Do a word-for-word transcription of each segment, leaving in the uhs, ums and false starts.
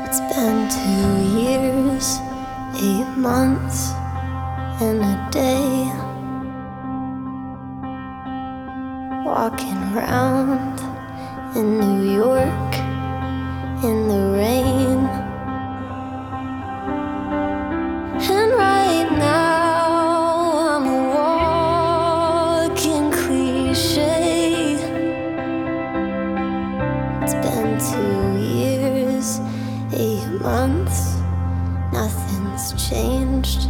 It's been two years, eight months, and a day, walking around in New York in the rain. And right now I'm a walking cliche. It's been two years, eight months, nothing's changed.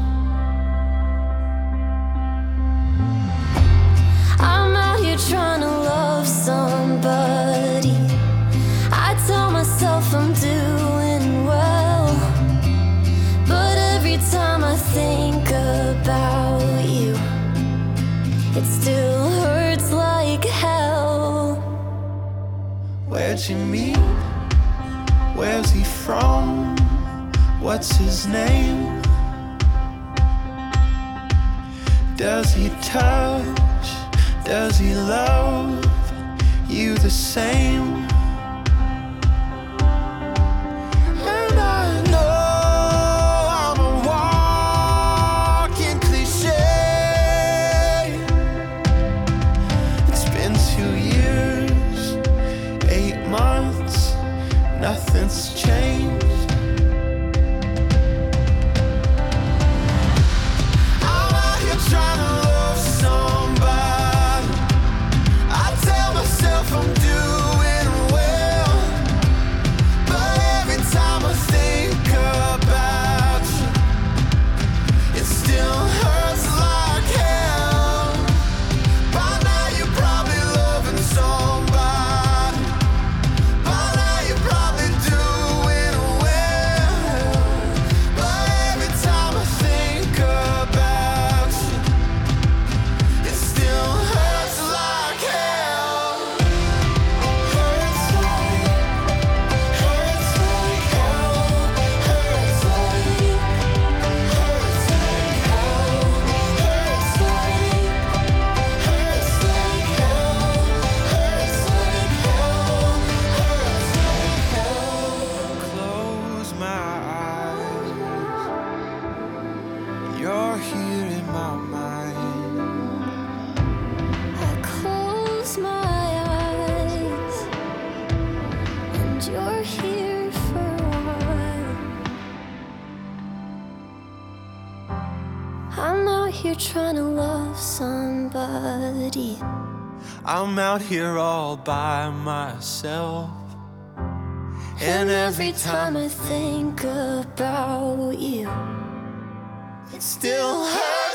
I'm out here trying to love somebody. I tell myself I'm doing well, but every time I think about you, it still hurts like hell. Where'd you meet? Where's he from? What's his name? Does he touch? Does he love you the same? And I know I'm a walking cliche. It's been two years, eight months, nothing's changed. I'm out here trying to love somebody. I tell myself I'm doing well, but every time I think about you, it still hurts like hell. By now you're probably loving somebody. By now you're probably doing well, but every time I think about you, it still hurts like hell. Hurts like, hurts like hell. Hurts like, hurts like hell. Hurts like, hurts like hell. Hurts like hell. Hurts like hell. Close my eyes. You're here in my mind. I close my eyes, and you're here for a while. I'm out here trying to love somebody. I'm out here all by myself, And every time I think about you, it still hurts.